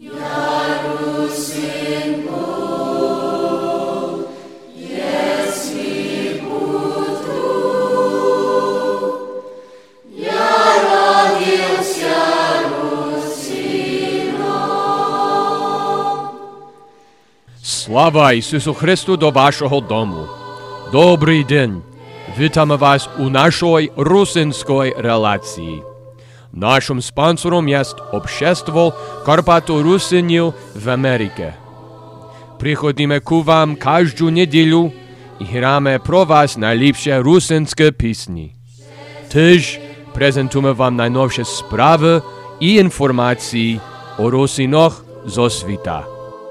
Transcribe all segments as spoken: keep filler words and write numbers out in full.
Слава Ісусу Христу до вашого дому. Добрий день. Вітаємо вас у нашій русинській релації. Нашим спонсором є Общество Карпато-Русинів в Америці. Приходимо к вам кожну неділю і граємо про вас найліпші русинські пісні. Теж презентуємо вам найновші справи і інформації о русинах зо світа.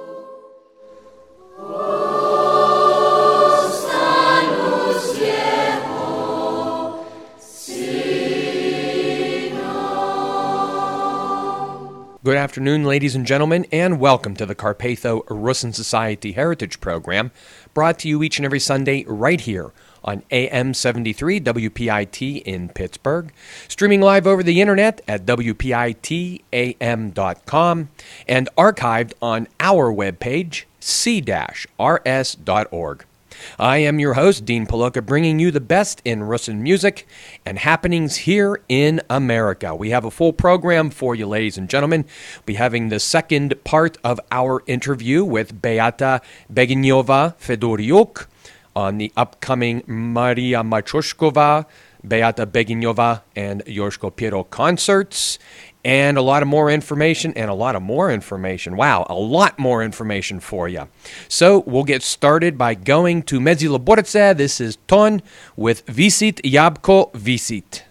Good afternoon, ladies and gentlemen, and welcome to the Carpatho-Russin Society Heritage Program, brought to you each and every Sunday right here on A M seventy-three W P I T in Pittsburgh, streaming live over the internet at W P I T A M dot com, and archived on our webpage, c dash r s dot org. I am your host, Dean Paloka, bringing you the best in Russin music and happenings here in America. We have a full program for you, ladies and gentlemen. We'll be having the second part of our interview with Beata Beginyova Fedoriuk on the upcoming Maria Matryoshkova, Beata Beginyova, and Yoshko Piero concerts. And a lot of more information, and a lot of more information. Wow, a lot more information for you. So we'll get started by going to Medzilaborce. This is Ton with Visit Jabko Visit.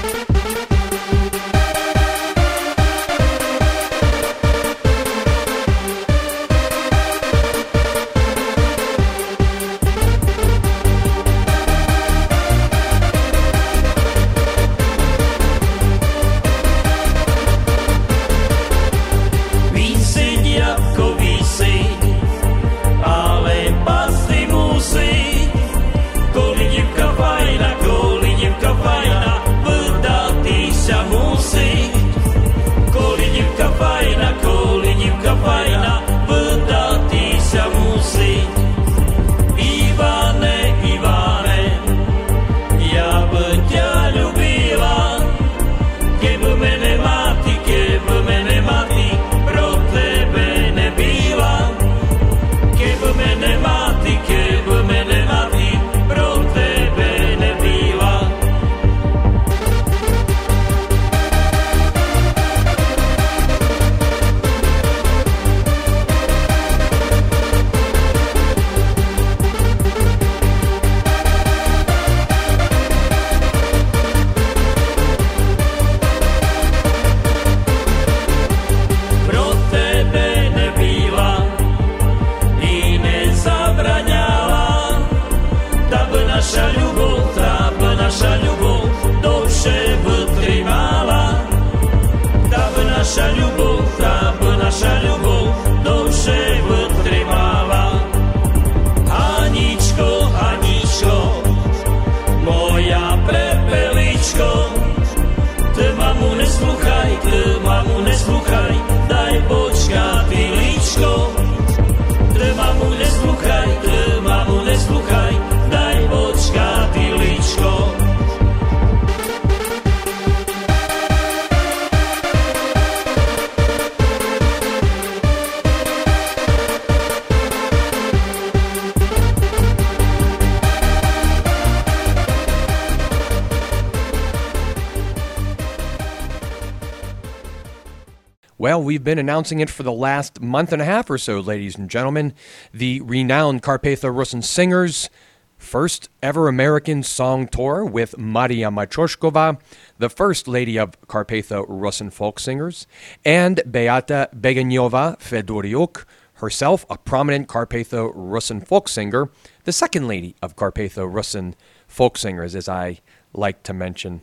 Well, we've been announcing it for the last month and a half or so, ladies and gentlemen. The renowned Carpatho-Russin singers' first ever American song tour with Maria Matryoshkova, the first lady of Carpatho-Russin folk singers, and Beata Beginyova Fedoriuk, herself a prominent Carpatho-Russin folk singer, the second lady of Carpatho-Russin folk singers, as I like to mention.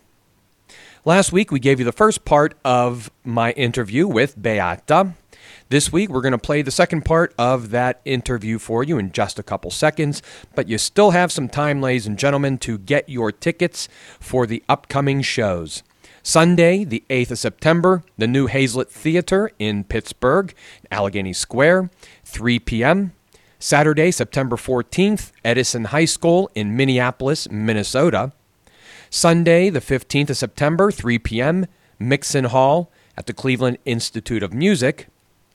Last week, we gave you the first part of my interview with Beata. This week, we're going to play the second part of that interview for you in just a couple seconds, but you still have some time, ladies and gentlemen, to get your tickets for the upcoming shows. Sunday, the eighth of September, the New Hazlitt Theater in Pittsburgh, Allegheny Square, three p.m. Saturday, September fourteenth, Edison High School in Minneapolis, Minnesota. Sunday, the fifteenth of September, three p.m., Mixon Hall at the Cleveland Institute of Music.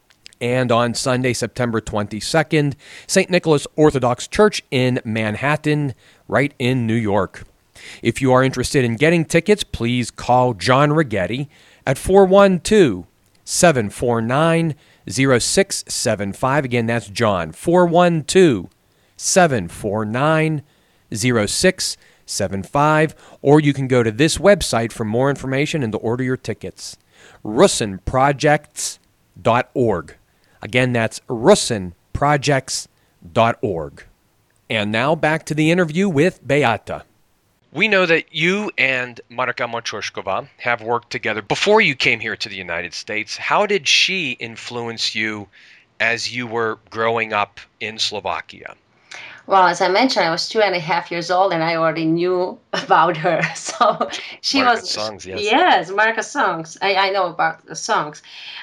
And on Sunday, September twenty-second, Saint Nicholas Orthodox Church in Manhattan, right in New York. If you are interested in getting tickets, please call John Righetti at four one two, seven four nine, zero six seven five. Again, that's John, four one two, seven four nine, zero six seven five. Or you can go to this website for more information and to order your tickets, russin projects dot org. Again, that's russin projects dot org. And now back to the interview with Beata. We know that you and Marka Matryoshkova have worked together before you came here to the United States. How did she influence you as you were growing up in Slovakia? Well, as I mentioned, I was two and a half years old, and I already knew about her. So she Marka's was songs, yes, yes, Marka's songs. I, I know about the songs.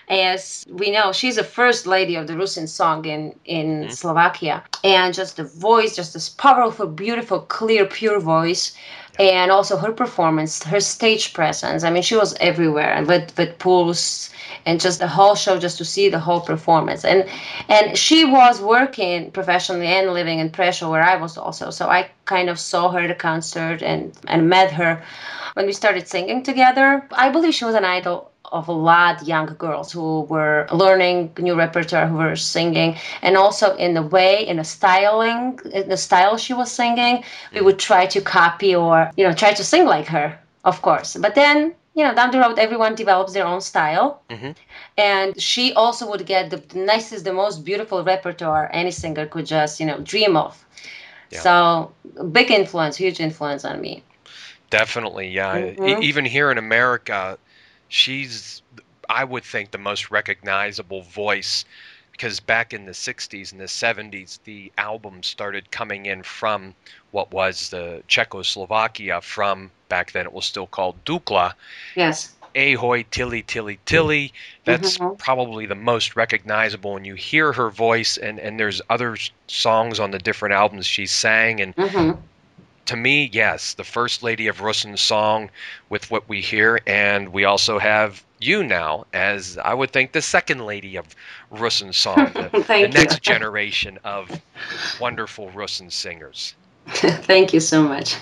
As we know, she's the first lady of the Rusin song in in mm-hmm. Slovakia, and just the voice, just this powerful, beautiful, clear, pure voice. And also her performance, her stage presence. I mean, she was everywhere, and with with Pulse, and just the whole show, just to see the whole performance. And and she was working professionally and living in Prešov, where I was also. So I kind of saw her at a concert and and met her when we started singing together. I believe she was an idol of a lot of young girls who were learning new repertoire, who were singing, and also in the way, in the styling, in the style she was singing, we would try to copy or, you know, try to sing like her, of course. But then, you know, down the road, everyone develops their own style. Mm-hmm. And she also would get the nicest, the most beautiful repertoire any singer could just, you know, dream of. Yeah. So big influence, huge influence on me. Definitely, yeah. Mm-hmm. E- even here in America, she's, I would think, the most recognizable voice, because back in the sixties and the seventies, the albums started coming in from what was the Czechoslovakia, from back then it was still called Dukla. Yes. Ahoy, Tilly, Tilly, Tilly. That's mm-hmm. probably the most recognizable. And you hear her voice, and, and there's other songs on the different albums she sang. And mm-hmm. to me, yes, the First Lady of Rusin song with what we hear, and we also have you now as, I would think, the Second Lady of Rusin song, the, the next generation of wonderful Rusin singers. Thank you so much.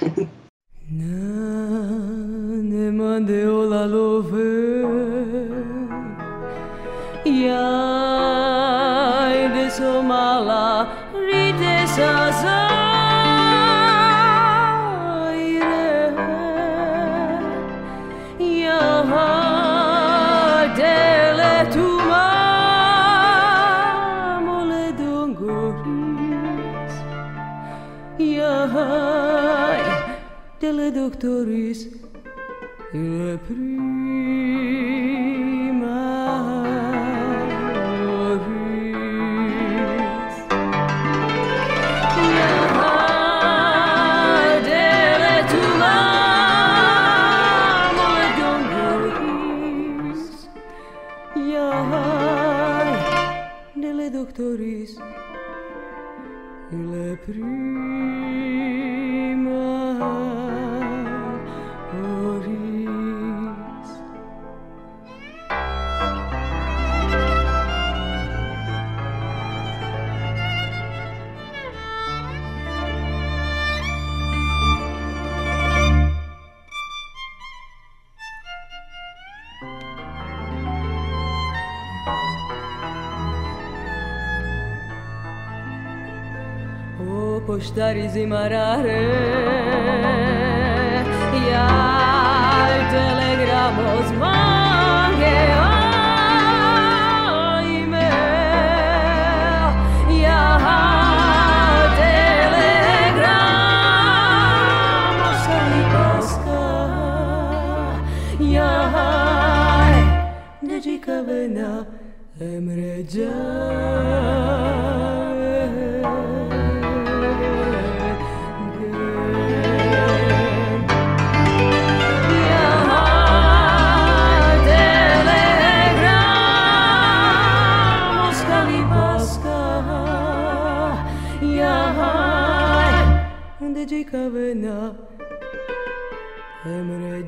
Delle doctoris il prima oris delle tuma mole dongoris delle doctoris il prima poštaris imarare ja telegramos mange aime ja telegramos alipaska ja dejikavena emreja Yeah. Kavna Emre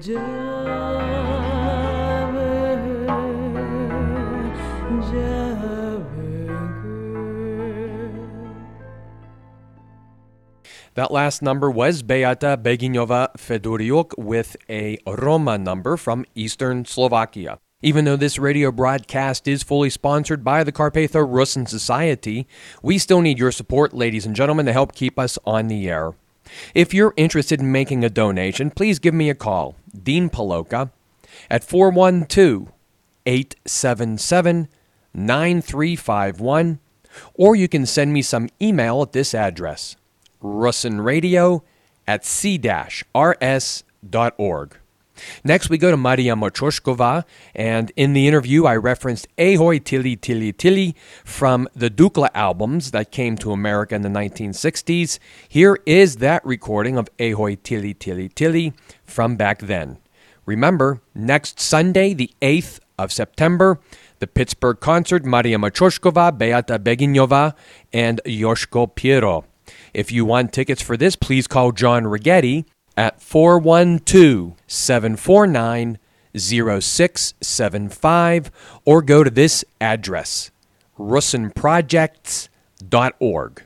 That last number was Beata Beginova Fedoriuk with a Roma number from Eastern Slovakia. Even though this radio broadcast is fully sponsored by the Carpatho Rusin Society, we still need your support, ladies and gentlemen, to help keep us on the air. If you're interested in making a donation, please give me a call, Dean Paloka, at four one two, eight seven seven, nine three five one, or you can send me some email at this address, rusinradio at c dash r s dot org. Next, we go to Maria Matryoshkova, and in the interview, I referenced Ahoj Tili Tili Tili from the Dukla albums that came to America in the nineteen sixties. Here is that recording of Ahoj Tili Tili Tili from back then. Remember, next Sunday, the eighth of September, the Pittsburgh concert, Maria Matryoshkova, Beata Beginova, and Yoshko Piero. If you want tickets for this, please call John Righetti at four one two, seven four nine, zero six seven five or go to this address, rusin projects dot org.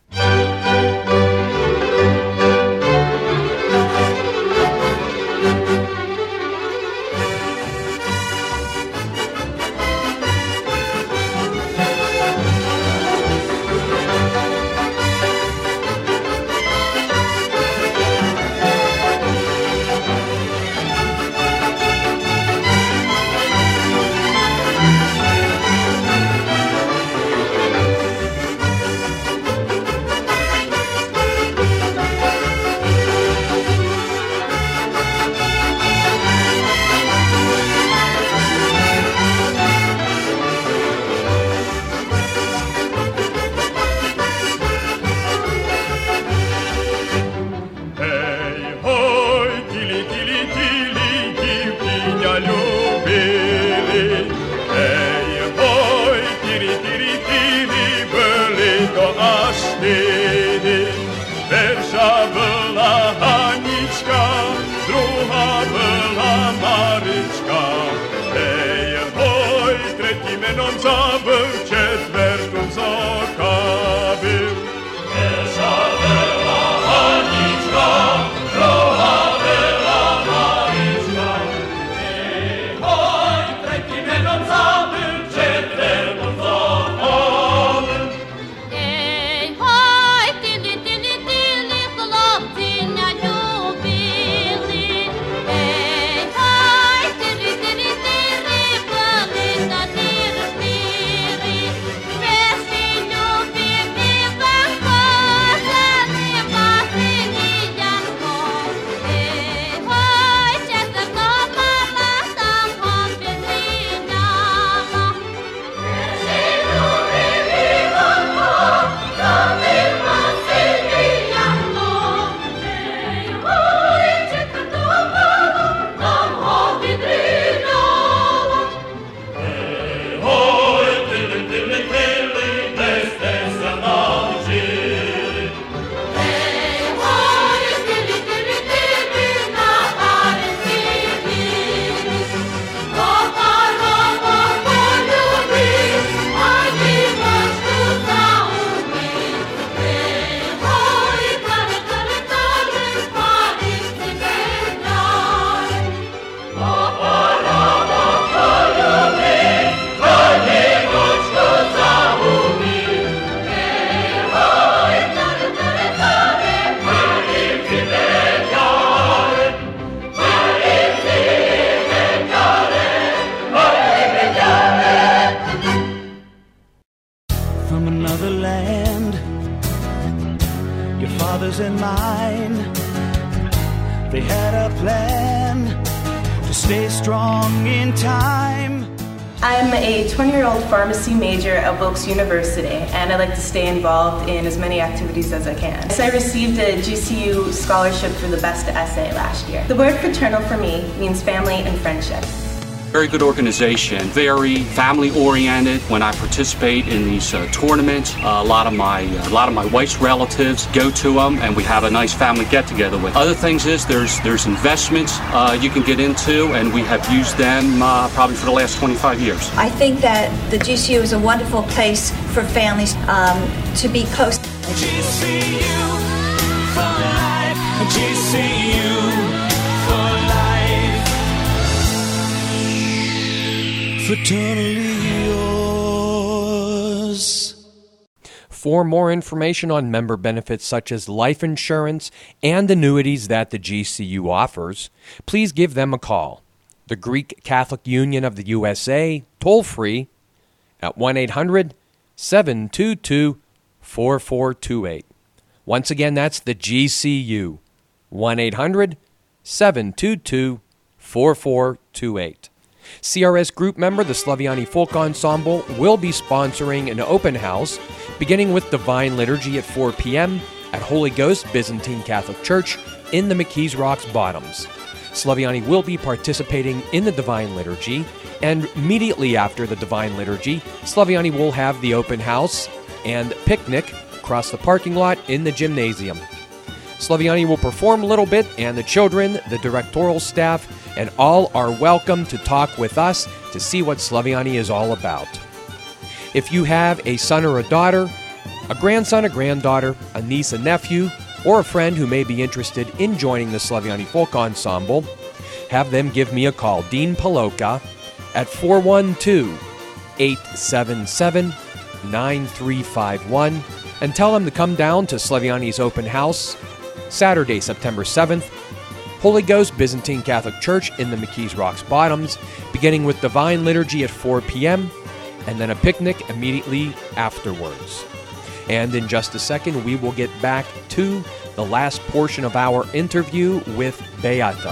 I'm a twenty-year-old pharmacy major at Wilkes University, and I like to stay involved in as many activities as I can. So I received a G C U scholarship for the best essay last year. The word fraternal for me means family and friendship. Very good organization, very family-oriented. When I participate in these uh, tournaments, uh, a lot of my uh, a lot of my wife's relatives go to them, and we have a nice family get-together with. Other things is there's there's investments uh, you can get into, and we have used them uh, probably for the last twenty-five years. I think that the G C U is a wonderful place for families um, to be close. G C U for life. G C U for life. Fraternally yours. For more information on member benefits such as life insurance and annuities that the G C U offers, please give them a call. The Greek Catholic Union of the U S A, toll-free, at one eight hundred seven two two four four two eight. Once again, that's the G C U, one eight hundred seven two two four four two eight. C R S group member, the Slaviani Folk Ensemble, will be sponsoring an open house beginning with Divine Liturgy at four p.m. at Holy Ghost Byzantine Catholic Church in the McKees Rocks Bottoms. Slaviani will be participating in the Divine Liturgy, and immediately after the Divine Liturgy, Slaviani will have the open house and picnic across the parking lot in the gymnasium. Slaviani will perform a little bit, and the children, the directorial staff, and all are welcome to talk with us to see what Slaviani is all about. If you have a son or a daughter, a grandson, a granddaughter, a niece, a nephew, or a friend who may be interested in joining the Slaviani Folk Ensemble, have them give me a call, Dean Paloka, at four one two, eight seven seven, nine three five one, and tell them to come down to Slaviani's open house, Saturday, September seventh, Holy Ghost Byzantine Catholic Church in the McKees Rocks Bottoms, beginning with Divine Liturgy at four p.m., and then a picnic immediately afterwards. And in just a second, we will get back to the last portion of our interview with Beata.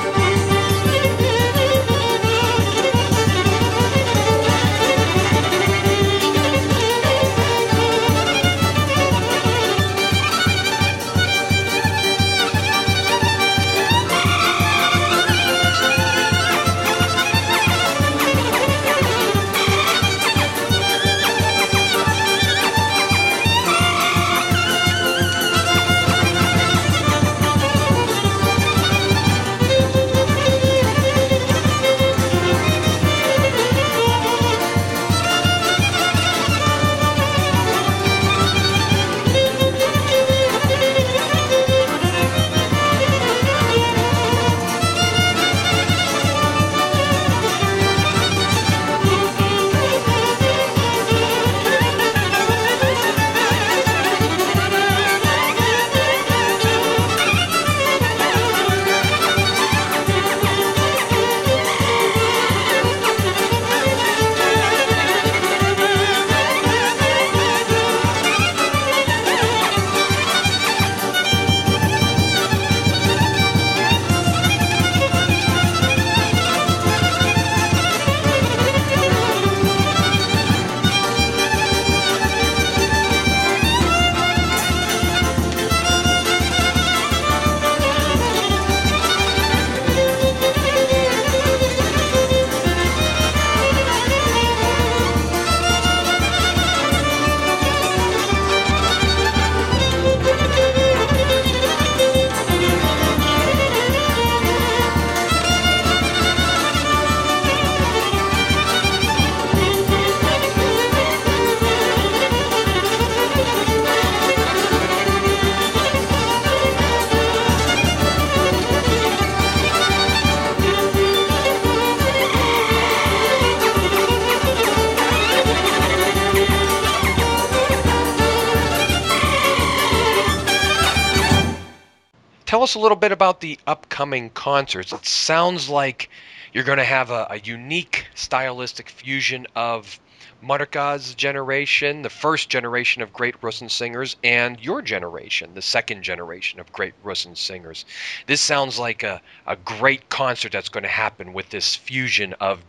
Tell us a little bit about the upcoming concerts. It sounds like you're going to have a, a unique stylistic fusion of Marka's generation, the first generation of great Rusyn singers, and your generation, the second generation of great Rusyn singers. This sounds like a, a great concert that's going to happen with this fusion of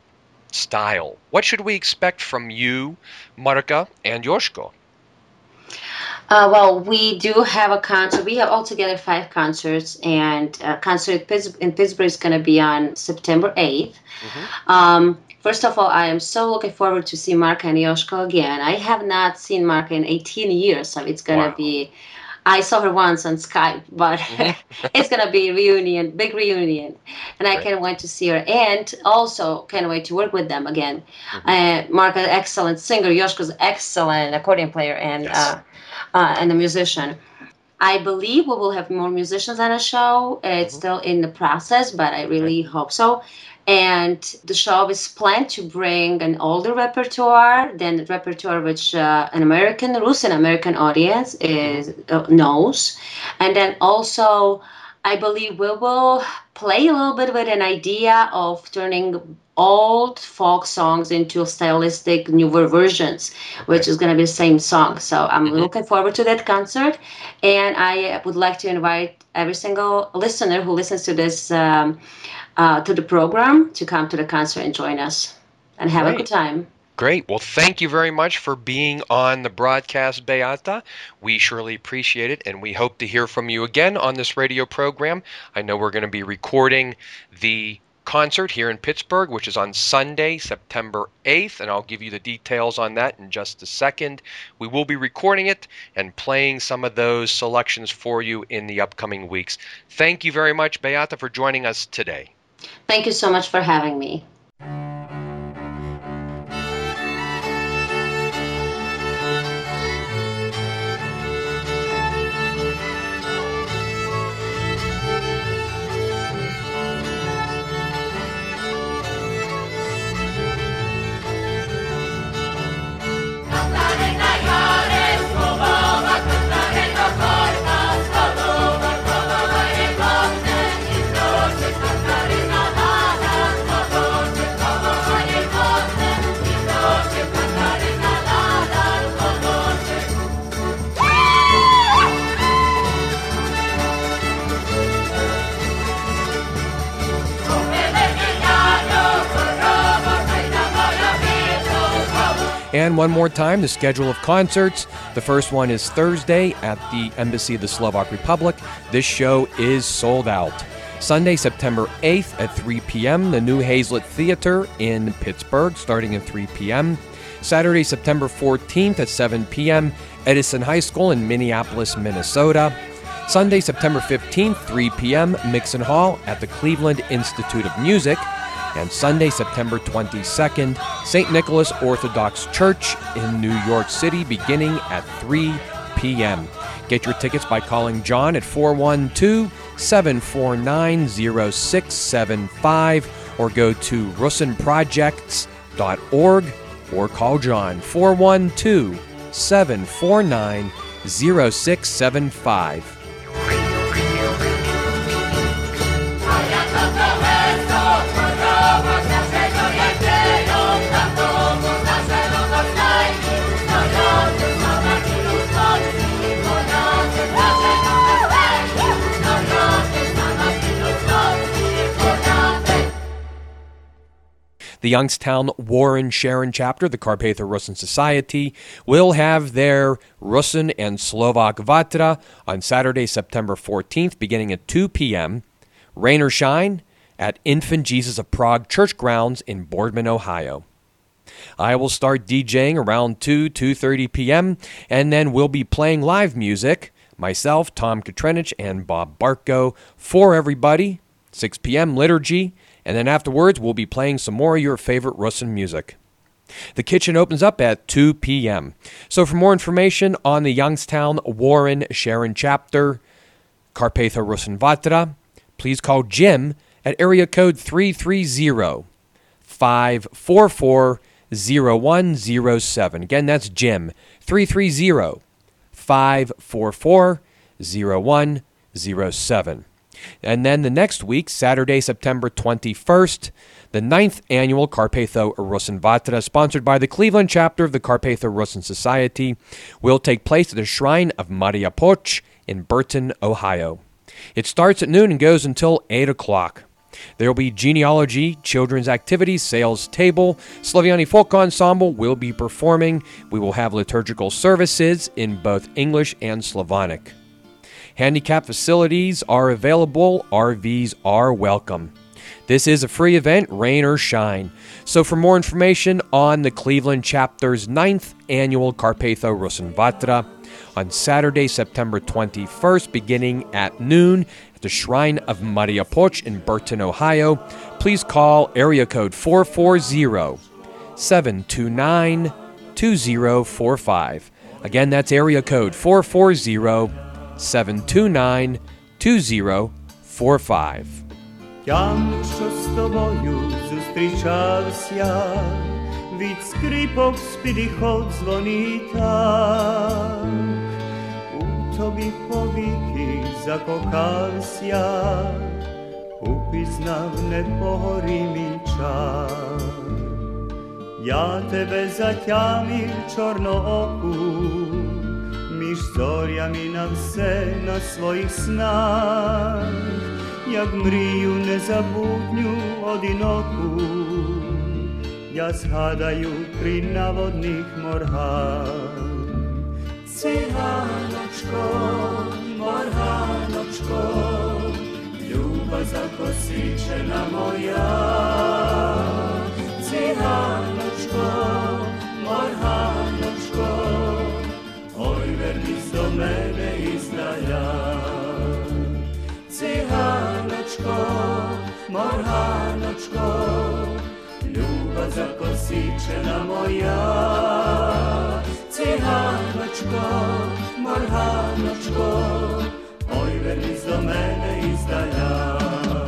style. What should we expect from you, Marka, and Joshko? Uh, well, we do have a concert. We have altogether five concerts, and a concert in Pittsburgh is going to be on September eighth. Mm-hmm. Um, first of all, I am so looking forward to see Mark and Yoshko again. I have not seen Mark in eighteen years, so it's going to wow. be... I saw her once on Skype, but mm-hmm. it's going to be a reunion, big reunion. And I right. can't wait to see her. And also can't wait to work with them again. Mm-hmm. Uh, Mark is an excellent singer. Yoshko's excellent accordion player and yes. uh, uh, and a musician. I believe we will have more musicians on the show. It's mm-hmm. still in the process, but I really okay. hope so. And the show is planned to bring an older repertoire than the repertoire which uh, an American, Russian American audience is uh, knows. And then also, I believe we will play a little bit with an idea of turning old folk songs into stylistic newer versions, which is going to be the same song. So I'm mm-hmm. looking forward to that concert. And I would like to invite every single listener who listens to this um, Uh, to the program to come to the concert and join us and have Great. a good time. Great. Well, thank you very much for being on the broadcast, Beata. We surely appreciate it, and we hope to hear from you again on this radio program. I know we're going to be recording the concert here in Pittsburgh, which is on Sunday, September eighth, and I'll give you the details on that in just a second. We will be recording it and playing some of those selections for you in the upcoming weeks. Thank you very much, Beata, for joining us today. Thank you so much for having me. And one more time, the schedule of concerts. The first one is Thursday at the Embassy of the Slovak Republic. This show is sold out. Sunday, September eighth at three p.m., the New Hazlitt Theater in Pittsburgh, starting at three p.m. Saturday, September fourteenth at seven p.m., Edison High School in Minneapolis, Minnesota. Sunday, September fifteenth, three p.m., Mixon Hall at the Cleveland Institute of Music. And Sunday, September twenty-second, Saint Nicholas Orthodox Church in New York City, beginning at three p.m. Get your tickets by calling John at four one two, seven four nine, zero six seven five or go to russin projects dot org or call John four one two, seven four nine, zero six seven five. The Youngstown Warren Sharon chapter, the Carpatho-Russin Society, will have their Russin and Slovak Vatra on Saturday, September fourteenth, beginning at two p.m. Rain or shine at Infant Jesus of Prague Church Grounds in Boardman, Ohio. I will start DJing around two, two thirty p.m., and then we'll be playing live music, myself, Tom Katrenich, and Bob Bartko, for everybody, six p.m. liturgy, and then afterwards we'll be playing some more of your favorite Russin music. The kitchen opens up at two p.m. So for more information on the Youngstown Warren Sharon chapter, Carpatho-Russin Vatra, please call Jim at area code three three zero, five four four, zero one zero seven. Again, that's Jim, three three zero, five four four, zero one zero seven. And then the next week, Saturday, September twenty-first, the ninth annual Carpatho-Russin Vatra, sponsored by the Cleveland chapter of the Carpatho-Russin Society, will take place at the Shrine of Maria Poch in Burton, Ohio. It starts at noon and goes until eight o'clock. There will be genealogy, children's activities, sales table. Slaviani Folk Ensemble will be performing. We will have liturgical services in both English and Slavonic. Handicap facilities are available. R Vs are welcome. This is a free event, rain or shine. So for more information on the Cleveland Chapter's ninth Annual Carpatho Rusin Vatra, on Saturday, September twenty-first, beginning at noon at the Shrine of Maria Poch in Burton, Ohio, please call area code four four zero, seven two nine, two zero four five. Again, that's area code four four zero, seven two nine, two zero four five. Тям, що з тобою зустрічався, від скрипок з-підіход дзвонить так. У тобі повіки закохався, упізнав непогорімий чар. Я тебе затямив чорнооку, між зорями на все на своїх снах, як мрію незабутню одиноку, я згадаю при наводних моргах. Циганочко, морганочко, люба закосичена моя. Циганочко, морганочко, ой, вернись до мене іздаля. Циганочко, морганочко, люба закосичена моя. Циганочко, морганочко, ой, вернись до мене іздаля.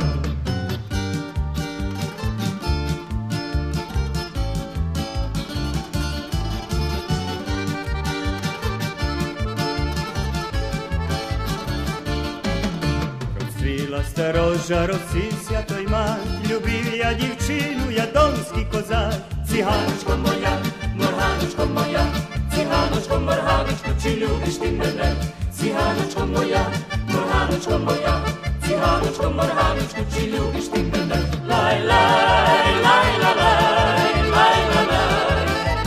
Сторожа росився той мать, любив я дівчину, я донський козак. Циганочко моя, морганочко моя, циганочко, морганочко, чи любиш ти мене? Циганочко моя, морганочко моя, циганочко, морганочко, чи любиш ти мене? Лай, лай, лай, лай, лай, лай, лай, лай.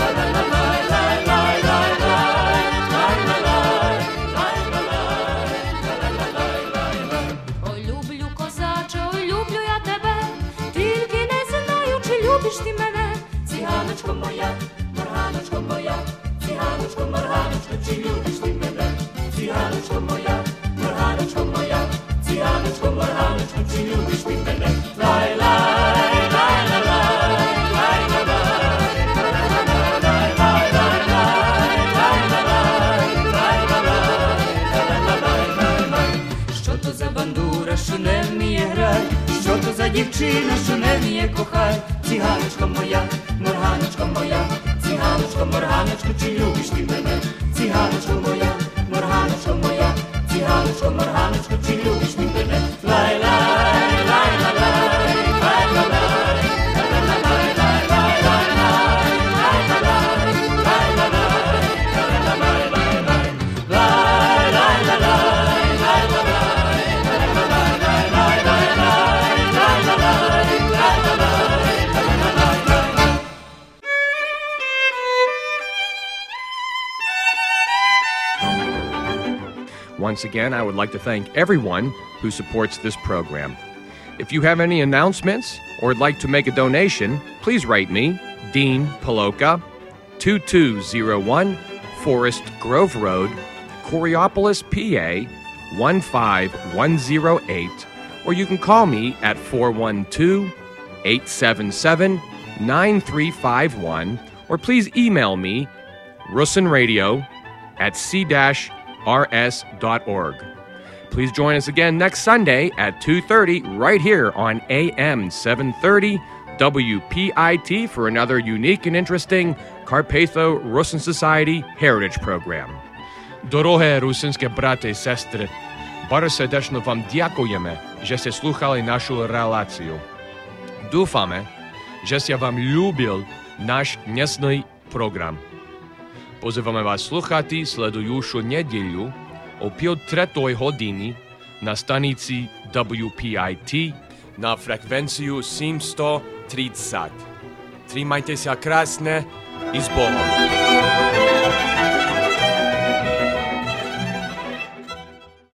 Ти мене, циганочко моя, морганочко моя, циганочко, морганочко, чи любиш ти мене? Циганочко моя, морганочко моя, циганочко, морганочко, чи любиш ти мене? Лай, лай, лай, лай, лай, лай, лай. Що то за бандура, що не вміє грай? Що то за дівчина, що не вміє кохай? Циганочко моя, морганочко моя, циганочко, морганочко, чи любиш ти мене? Циганочко моя, морганочко моя, циганочко, морганочко, чи любиш ти мене? Лай, лай, лай, лай, лай, лай, лай. Once again, I would like to thank everyone who supports this program. If you have any announcements or would like to make a donation, please write me, Dean Paloka, two two zero one Forest Grove Road, Coriopolis, P A, one five one zero eight, or you can call me at four one two, eight seven seven, nine three five one, or please email me, russinradio at c dash r s dot org. Please join us again next Sunday at two thirty right here on A M seven thirty W P I T for another unique and interesting Carpatho Rusin Society Heritage Program. Дороге русинське брате і сестри, bardzo serdecznie wam dziękujemy, że ste słuchali naszą relację. Dúfame, že ste vám ľúbil náš dnesný program. Pozývame vás sluchati sledujúcu nedeľu o pol tretej hodiny na stanici W P I T na frekvenciju sedemsto trideset. Trimajte se krasne i s Bogom.